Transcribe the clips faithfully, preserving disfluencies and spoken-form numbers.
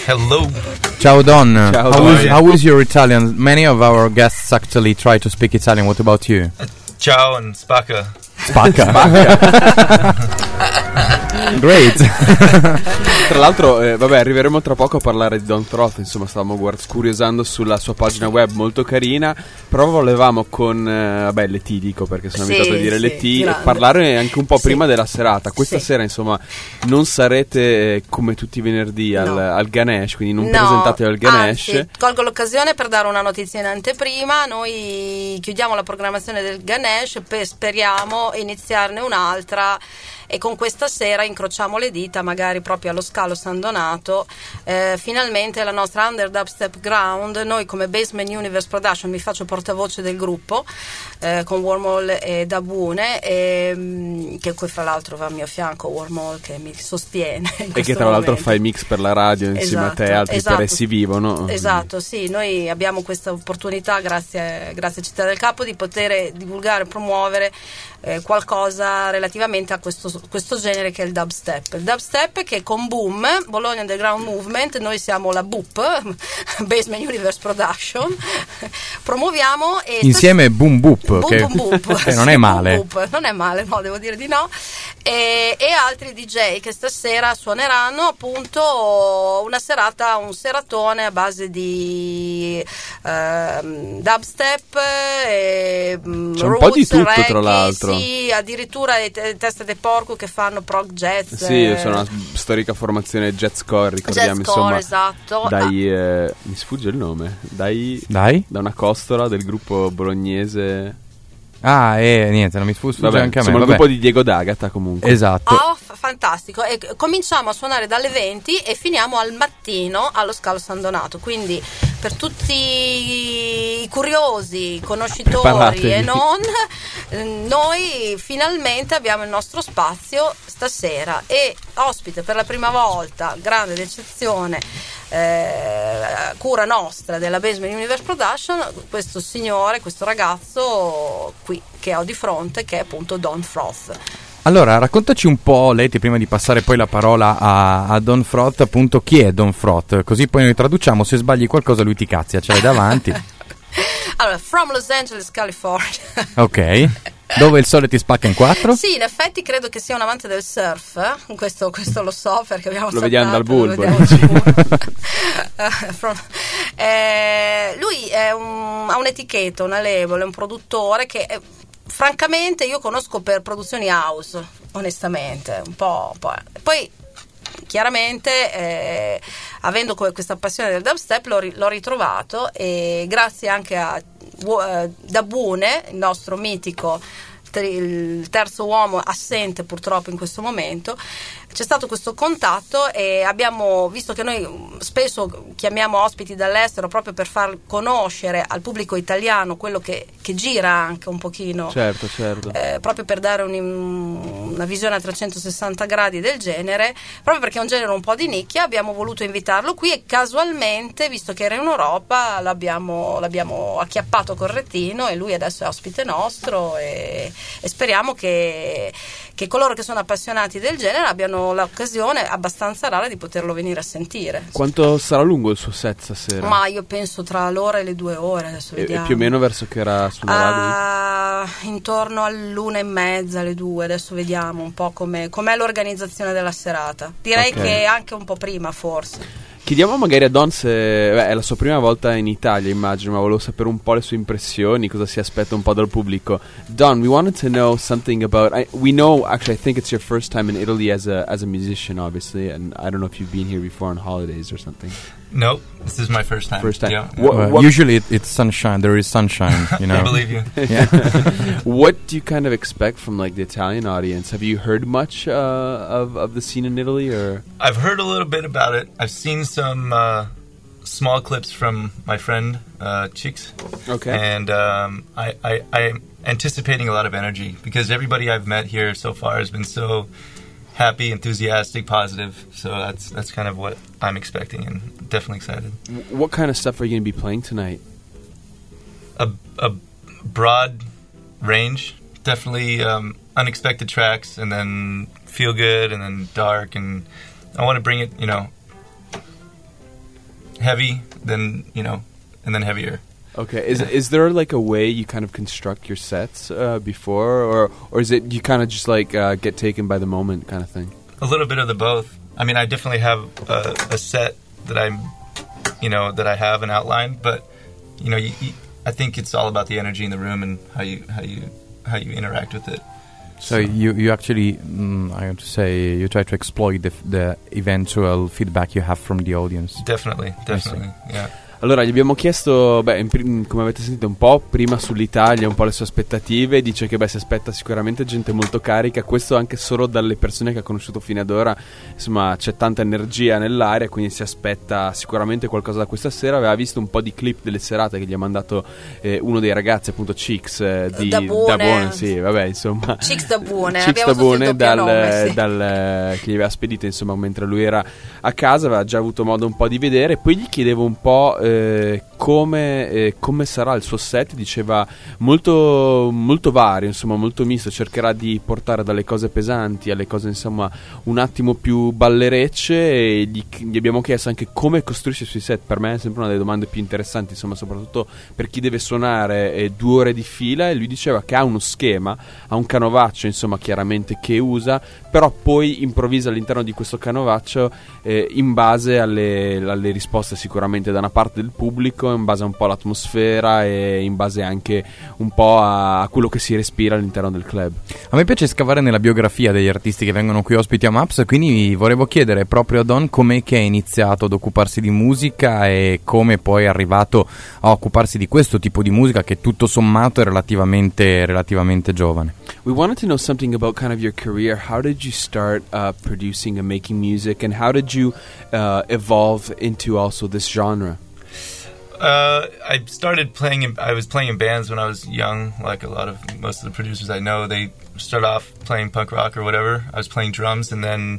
Hello. Ciao Don. Ciao, how, Don. is, how is your Italian? Many of our guests actually try to speak Italian. What about you? Uh, ciao and spacca. Spacca. Great. Tra l'altro, eh, vabbè, arriveremo tra poco a parlare di Don Froth. Insomma, stavamo guard- scuriosando sulla sua pagina web molto carina. Però volevamo con, eh, vabbè, le T dico perché sono Sì, abituato a dire sì, le T, grande. parlare anche un po' Sì. prima della serata. Questa Sì. sera, insomma, non sarete eh, come tutti i venerdì al, No. al Ganesh, quindi non No, presentate al Ganesh. anzi, colgo l'occasione per dare una notizia in anteprima. Noi chiudiamo la programmazione del Ganesh per, speriamo, iniziarne un'altra, e con questa sera incrociamo le dita, magari proprio allo Scalo San Donato, eh, finalmente la nostra Under Dubstep Ground. Noi come Basement Universe Production, mi faccio portavoce del gruppo, eh, con Wormhole e Dabune, e, mh, che qui fra l'altro va a mio fianco Wormhole che mi sostiene in E questo che tra l'altro momento. fa i mix per la radio insieme a te e Esatto, altri esatto. per Essi Vivo, no? Esatto, sì, noi abbiamo questa opportunità, grazie, grazie a Città del Capo, di poter divulgare e promuovere eh, qualcosa relativamente a questo, questo genere che è il dubstep. Il dubstep che con Boom, Bologna Underground Movement, noi siamo la B U P, Basement Universe Production, promuoviamo e Insieme Boom Boop, Boom, che, boom, boom. che non Sì, è male. boom, boom. Non è male, no, devo dire di no. E, e altri D J che stasera suoneranno appunto una serata, un seratone a base di ehm, dubstep e C'è un po' di tutto, tra l'altro. Sì, addirittura le te- teste de porco che fanno prog jazz. Sì, eh, sono una storica formazione jazzcore, ricordiamo, jazzcore, insomma, esatto. dai, eh, mi sfugge il nome, dai, Dai. da una costola del gruppo bolognese. Ah, e niente, non mi sfugge Vabbè, anche a me. insomma, il Vabbè. gruppo di Diego D'Agata comunque. Esatto. Oh, f- fantastico. E c- cominciamo a suonare dalle venti e finiamo al mattino allo Scalo San Donato. Quindi per tutti i curiosi, conoscitori Preparatevi. e non, eh, noi finalmente abbiamo il nostro spazio stasera, e ospite per la prima volta, grande d'eccezione, eh, cura nostra della Basement Universe Production, questo signore, questo ragazzo qui che ho di fronte, che è appunto Don Froth. Allora, raccontaci un po', Leti, prima di passare poi la parola a, a Don Froth, appunto, chi è Don Froth? Così poi noi traduciamo, se sbagli qualcosa lui ti cazzia, ce l'hai davanti. Allora, from Los Angeles, California. Ok. Dove il sole ti spacca in quattro? Sì, in effetti credo che sia un amante del surf, eh? questo, questo lo so perché abbiamo Lo vediamo dal saltato, bulbo. lo vediamo dal bulbo. Eh, from- eh, lui è un, ha un'etichetta, una label, è un produttore che eh, francamente io conosco per produzioni house, onestamente, un po', un po'. Poi chiaramente eh, avendo que- questa passione del dubstep l'ho, ri- l'ho ritrovato, e grazie anche a uh, Dabune, il nostro mitico tri- il terzo uomo assente purtroppo in questo momento, c'è stato questo contatto, e abbiamo visto che noi spesso chiamiamo ospiti dall'estero proprio per far conoscere al pubblico italiano quello che, che gira anche un pochino, Certo, certo. eh, proprio per dare un, una visione a trecentosessanta gradi del genere, proprio perché è un genere un po' di nicchia. Abbiamo voluto invitarlo qui e casualmente, visto che era in Europa, l'abbiamo, l'abbiamo acchiappato col rettino, e lui adesso è ospite nostro, e, e speriamo che, che coloro che sono appassionati del genere abbiano l'occasione abbastanza rara di poterlo venire a sentire. Quanto sarà lungo il suo set stasera? Ma io penso tra l'ora e le due ore, adesso E, vediamo. e più o meno verso che ora suonerà lui? Ah, intorno all'una e mezza, alle due, adesso vediamo un po' com'è, com'è l'organizzazione della serata. Direi Ok. che anche un po' prima forse. Chiediamo magari a Don se beh, è la sua prima volta in Italia, immagino, ma volevo sapere un po' le sue impressioni, cosa si aspetta un po' dal pubblico. Don, we wanted to know something about. I, we know, actually, I think it's your first time in Italy as a as a musician, obviously, and I don't know if you've been here before on holidays or something. Nope, this is my first time. First time. Yeah. What- Uh, what- usually it, it's sunshine, there is sunshine, you know. I believe you. Yeah. What do you kind of expect from like the Italian audience? Have you heard much uh, of of the scene in Italy, or? I've heard a little bit about it. I've seen some uh, small clips from my friend uh, Chicks, Okay. and um, I, I, I'm anticipating a lot of energy because everybody I've met here so far has been so happy, enthusiastic, positive. So that's that's kind of what I'm expecting, and definitely excited. W- What kind of stuff are you going to be playing tonight? A, a broad range, definitely um, unexpected tracks, and then feel good, and then dark, and I want to bring it, you know, heavy, then you know, and then heavier. Okay, is is there like a way you kind of construct your sets uh, before, or or is it you kind of just like uh, get taken by the moment kind of thing? A little bit of the both. I mean, I definitely have a, a set that I'm, you know, that I have an outline, but you know, you, you, I think it's all about the energy in the room and how you how you how you interact with it. So, so you you actually, mm, I have to say, you try to exploit the, the eventual feedback you have from the audience. Definitely, definitely, yeah. Allora, gli abbiamo chiesto, beh, in prim- come avete sentito un po', prima sull'Italia, un po' le sue aspettative. Dice che beh, si aspetta sicuramente gente molto carica, questo anche solo dalle persone che ha conosciuto fino ad ora. Insomma, c'è tanta energia nell'aria, quindi si aspetta sicuramente qualcosa da questa sera. Aveva visto un po' di clip delle serate che gli ha mandato eh, uno dei ragazzi, appunto Chicks eh, di Dabone. Dabone, sì, vabbè, insomma. Chicks Dabone, Chicks abbiamo Dabone il dal, nome, sì. dal, che gli aveva spedito, insomma, mentre lui era a casa, aveva già avuto modo un po' di vedere. Poi gli chiedevo un po' eh, come, eh, come sarà il suo set. Diceva molto, molto vario, insomma, molto misto. Cercherà di portare dalle cose pesanti alle cose, insomma, un attimo più ballerecce. E gli, gli abbiamo chiesto anche come costruisce i suoi set. Per me è sempre una delle domande più interessanti, insomma, soprattutto per chi deve suonare eh, due ore di fila. E lui diceva che ha uno schema, ha un canovaccio, insomma, chiaramente che usa, però poi improvvisa all'interno di questo canovaccio eh, in base alle, alle risposte sicuramente da una parte del pubblico, in base un po' all'atmosfera e in base anche un po' a, a quello che si respira all'interno del club. A me piace scavare nella biografia degli artisti che vengono qui ospiti a Maps, quindi volevo chiedere proprio a Don com'è che ha iniziato ad occuparsi di musica e come poi è arrivato a occuparsi di questo tipo di musica che tutto sommato è relativamente, relativamente giovane. We wanted to know something about kind of your career. How did you start uh, producing and making music, and how did you uh, evolve into also this genre? Uh, I started playing in, I was playing in bands when I was young, like a lot of, most of the producers I know, they start off playing punk rock or whatever. I was playing drums, and then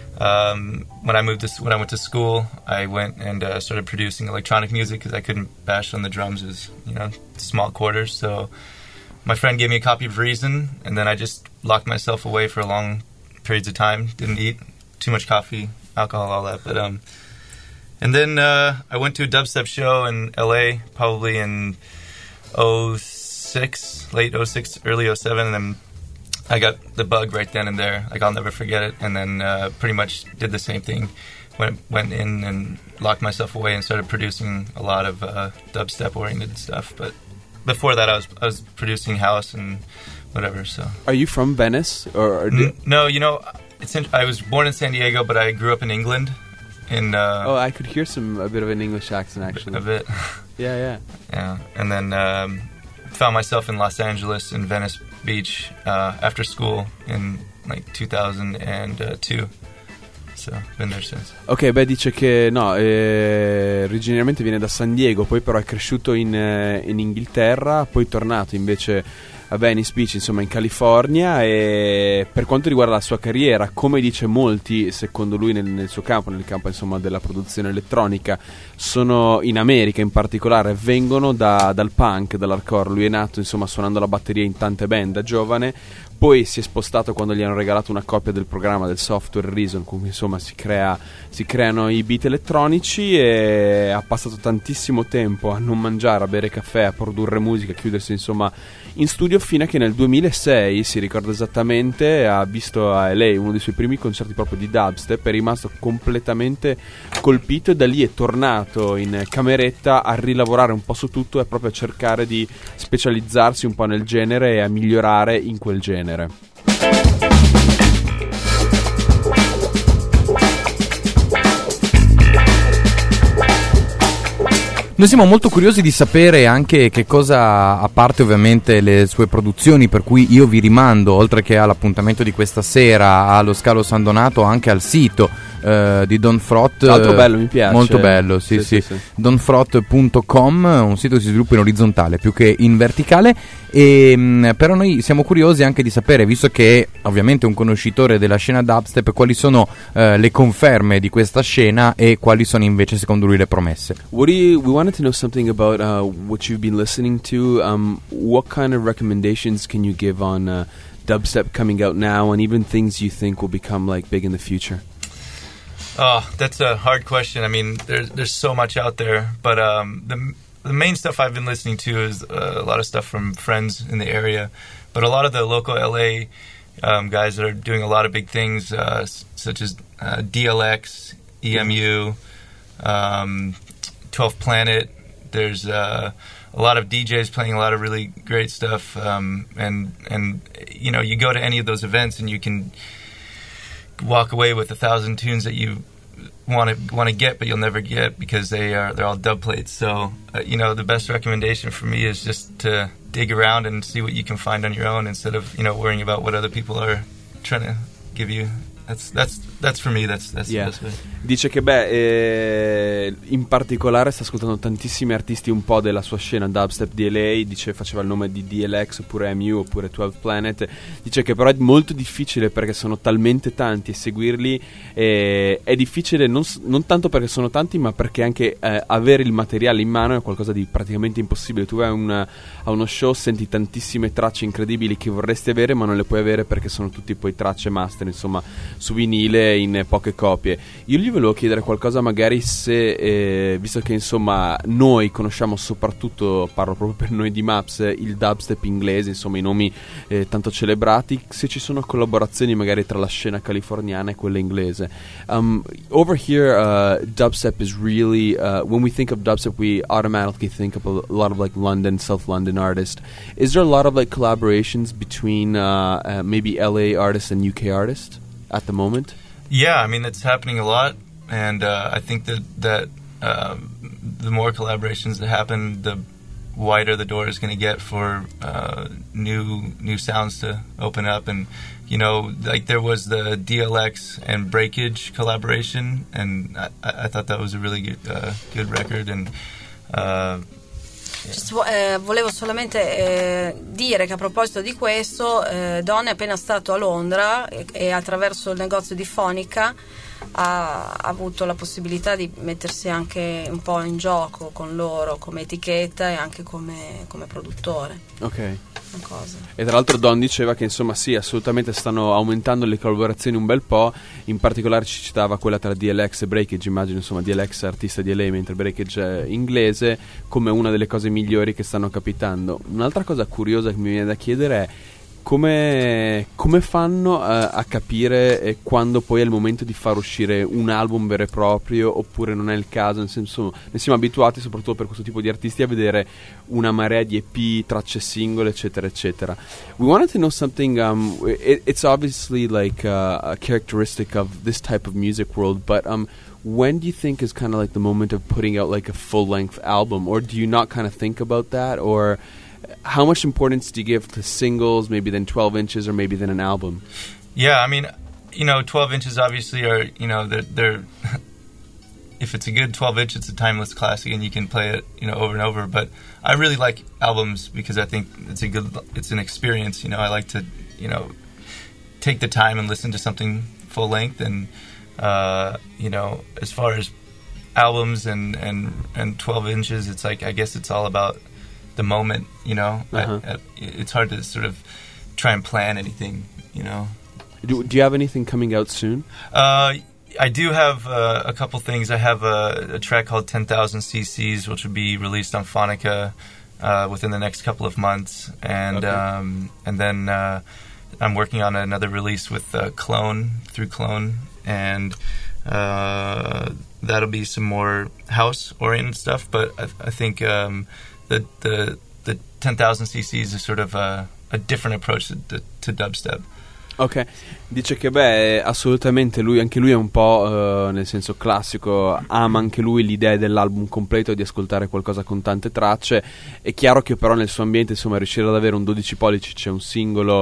um, when I moved to, when I went to school, I went and uh, started producing electronic music because I couldn't bash on the drums. It was, you know, small quarters, so my friend gave me a copy of Reason, and then I just locked myself away for long periods of time, didn't eat, too much coffee, alcohol, all that, but um and then uh, I went to a dubstep show in L A, probably in oh six, late oh six, early oh seven, and then I got the bug right then and there. Like, I'll never forget it. And then uh, pretty much did the same thing. Went went in and locked myself away and started producing a lot of uh, dubstep-oriented stuff. But before that, I was I was producing house and whatever. So. Are you from Venice? Or, or N- no, you know, it's in, I was born in San Diego, but I grew up in England. In, uh, oh, I could hear some a bit of an English accent, actually. A bit. Yeah, yeah. Yeah, and then um, found myself in Los Angeles, in Venice Beach, uh, after school in like two thousand two. So, been there since. Ok, beh, dice che no, eh, originariamente viene da San Diego, poi però è cresciuto in, eh, in Inghilterra, poi tornato invece a Venice Beach, insomma in California. E per quanto riguarda la sua carriera, come dice molti, secondo lui nel, nel suo campo, nel campo insomma della produzione elettronica, sono in America in particolare, vengono da, dal punk, dall'hardcore. Lui è nato insomma suonando la batteria in tante band da giovane, poi si è spostato quando gli hanno regalato una copia del programma del software Reason, con cui insomma si, crea, si creano i beat elettronici, e ha passato tantissimo tempo a non mangiare, a bere caffè, a produrre musica, a chiudersi insomma in studio, fino a che nel duemilasei, si ricorda esattamente, ha visto a L A uno dei suoi primi concerti proprio di dubstep, è rimasto completamente colpito, e da lì è tornato in cameretta a rilavorare un po' su tutto e proprio a cercare di specializzarsi un po' nel genere e a migliorare in quel genere. Noi siamo molto curiosi di sapere anche che cosa, a parte ovviamente le sue produzioni, per cui io vi rimando, oltre che all'appuntamento di questa sera allo Scalo San Donato, anche al sito eh, di Don Frott. Molto bello, mi piace. Molto bello, sì, sì, sì. sì. don frott punto com, un sito che si sviluppa in orizzontale più che in verticale. E, mh, però noi siamo curiosi anche di sapere, visto che è ovviamente un conoscitore della scena dubstep, quali sono eh, le conferme di questa scena e quali sono invece secondo lui le promesse. What do you, we wanted to know something about uh, what you've been listening to. Um, what kind of recommendations can you give on uh, dubstep coming out now, and even things you think will become like big in the future? Oh, that's a hard question. I mean, there's there's so much out there, but um, the the main stuff I've been listening to is uh, a lot of stuff from friends in the area, but a lot of the local L A um, guys that are doing a lot of big things, uh, s- such as uh, D L X, E M U, um, twelfth Planet. There's uh, a lot of D Js playing a lot of really great stuff, um, and and you know, you go to any of those events and you can walk away with a thousand tunes that you want to want to get, but you'll never get because they are they're all dub plates. So uh, you know, the best recommendation for me is just to dig around and see what you can find on your own instead of, you know, worrying about what other people are trying to give you. That's that's that's for me. That's that's Yeah. the best way. Dice che beh, eh, in particolare sta ascoltando tantissimi artisti un po' della sua scena dubstep di L A. Dice faceva il nome di D L X oppure M U oppure twelfth Planet. Dice che però è molto difficile perché sono talmente tanti e seguirli eh, è difficile non, s- non tanto perché sono tanti, ma perché anche eh, avere il materiale in mano è qualcosa di praticamente impossibile. Tu vai a, una, a uno show, senti tantissime tracce incredibili che vorresti avere, ma non le puoi avere perché sono tutti poi tracce master, insomma, su vinile in poche copie. Io gli volevo chiedere qualcosa, magari se eh, visto che insomma noi conosciamo soprattutto, parlo proprio per noi di Maps, il dubstep inglese, insomma i nomi eh, tanto celebrati, se ci sono collaborazioni magari tra la scena californiana e quella inglese. Um, over here uh, dubstep is really uh, when we think of dubstep we automatically think of a lot of like London, South London artists. Is there a lot of like collaborations between uh, uh, maybe L A artists and U K artists at the moment? Yeah, I mean, it's happening a lot, and uh, I think that that um, the more collaborations that happen, the wider the door is going to get for uh, new new sounds to open up. And you know, like there was the D L X and Breakage collaboration, and I, I thought that was a really good uh, good record. And uh, Just, eh, volevo solamente eh, dire che a proposito di questo, eh, Don è appena stato a Londra e, e attraverso il negozio di Phonica ha, ha avuto la possibilità di mettersi anche un po' in gioco con loro come etichetta e anche come, come produttore. Ok. Una cosa. E tra l'altro Don diceva che insomma sì, assolutamente stanno aumentando le collaborazioni un bel po', in particolare ci citava quella tra D L X e Breakage, immagino insomma D L X artista di L A mentre Breakage è inglese, come una delle cose migliori che stanno capitando. Un'altra cosa curiosa che mi viene da chiedere è come, come fanno uh, a capire eh, quando poi è il momento di far uscire un album vero e proprio oppure non è il caso, nel senso ne siamo abituati soprattutto per questo tipo di artisti a vedere una marea di E P, tracce singole eccetera eccetera. We wanted to know something, um, it, it's obviously like uh, a characteristic of this type of music world, but um, when do you think is kind of like the moment of putting out like a full-length album, or do you not kind of think about that, or how much importance do you give to singles, maybe then twelve inches, or maybe then an album? yeah, I mean, you know, twelve inches obviously are, you know, they're, they're if it's a good twelve inch, it's a timeless classic and you can play it, you know, over and over. But I really like albums because I think it's a good, it's an experience. You know, I like to, you know, take the time and listen to something full length. And uh, you know, as far as albums and and and twelve inches, it's like, I guess it's all about the moment. You know, Uh-huh. I, I, it's hard to sort of try and plan anything. You know. Do, do you have anything coming out soon? Uh, I do have uh, a couple things. I have a, a track called ten thousand C Cs, which will be released on Phonica uh, within the next couple of months, and Okay. um, and then uh, I'm working on another release with uh, Clone through Clone, and uh, that'll be some more house-oriented stuff. But I, I think um, the the the ten thousand C Cs is sort of a, a different approach to, to, to dubstep. Ok, dice che beh, assolutamente lui, anche lui è un po' eh, nel senso classico, ama anche lui l'idea dell'album completo, di ascoltare qualcosa con tante tracce. È chiaro che però nel suo ambiente, insomma, riuscire ad avere un dodici pollici, c'è un singolo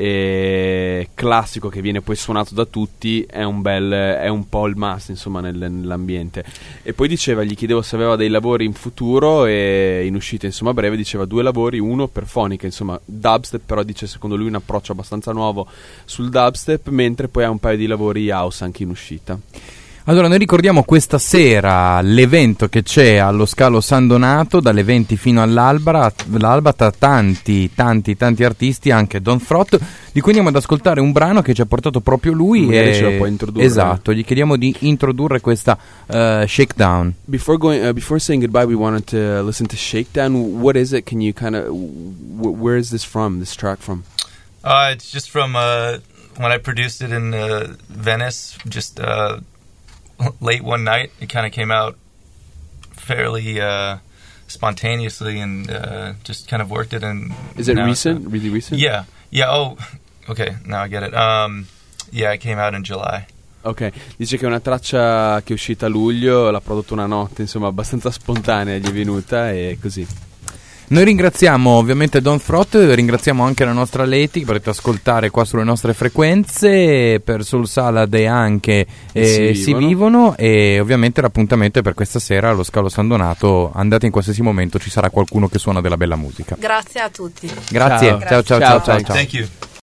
eh, classico che viene poi suonato da tutti, è un bel, è un po' il must, insomma, nel, nell'ambiente. E poi diceva, gli chiedevo se aveva dei lavori in futuro e in uscita, insomma, a breve, diceva due lavori, uno per Phonica, insomma, dubstep, però dice secondo lui un approccio abbastanza nuovo sul dubstep, mentre poi ha un paio di lavori house anche in uscita. Allora, noi ricordiamo questa sera l'evento che c'è allo Scalo San Donato, dalle venti fino all'alba, l'alba, tra tanti, tanti, tanti artisti, anche Don Frott, di cui andiamo ad ascoltare un brano che ci ha portato proprio lui. Magari e... ce lo può introdurre. Esatto, gli chiediamo di introdurre questa uh, Shakedown. Before going, uh, before saying goodbye, we wanted to listen to Shakedown. What is it? Can you kind of, w- where is this from, this track from? Uh, it's just from uh, when I produced it in uh, Venice, just... Uh, late one night. It kind of came out fairly uh, spontaneously and uh, just kind of worked it. And is it recent? Uh, really recent? Yeah. Yeah. Oh, okay. Now I get it. Um, yeah, it came out in July. Ok, dice che è una traccia che è uscita a luglio, l'ha prodotta una notte, insomma, abbastanza spontanea, gli è venuta e così. Noi ringraziamo ovviamente Don Frott, ringraziamo anche la nostra Leti che potete ascoltare qua sulle nostre frequenze, per Soul Salad e anche eh, si, si vivono. vivono e ovviamente l'appuntamento è per questa sera allo Scalo San Donato, andate in qualsiasi momento, ci sarà qualcuno che suona della bella musica. Grazie a tutti. Grazie, ciao ciao ciao ciao. ciao, ciao. Thank you.